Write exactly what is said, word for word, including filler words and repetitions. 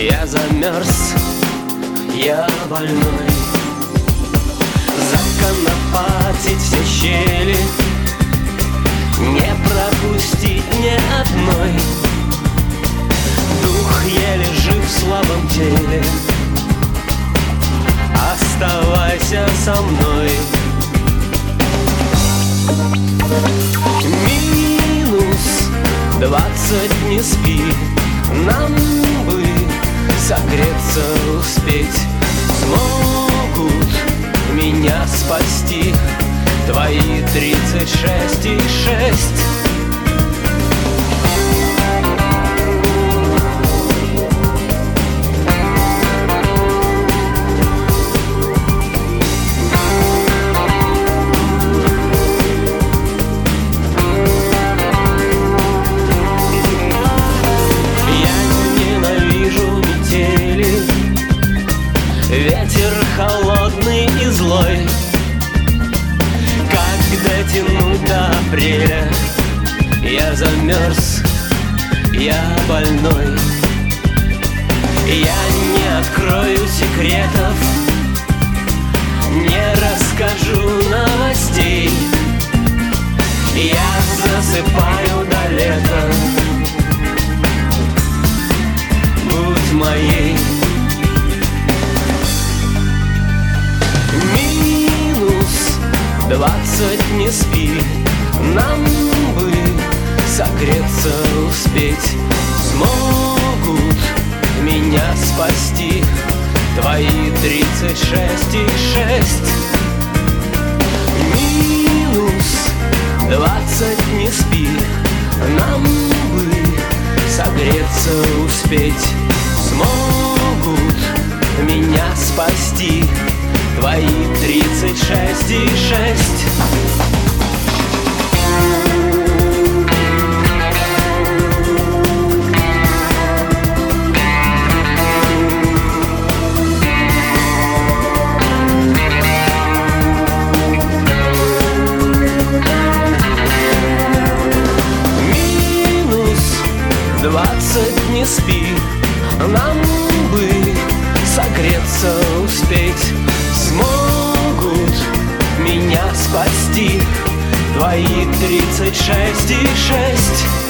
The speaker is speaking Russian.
Я замерз, я больной. Законопатить все щели, не пропустить ни одной. Дух еле жив в слабом теле, оставайся со мной. Минус двадцать, не спи, нам бы согреться успеть. Смогут меня спасти твои тридцать шесть и шесть. Ветер холодный и злой, как дотянуть до апреля? Я замерз, я больной. Я не открою секретов, не расскажу новостей. Я засыпаю до лета, будь моей. Двадцать, не спи, нам бы согреться успеть. Смогут меня спасти твои тридцать шесть и шесть. Минус двадцать, не спи, нам бы согреться успеть. Смогут меня спасти твои тридцать шесть и шесть. Минус двадцать, не спи, нам бы согреться успеть. Смогут меня спасти твои тридцать шесть и шесть.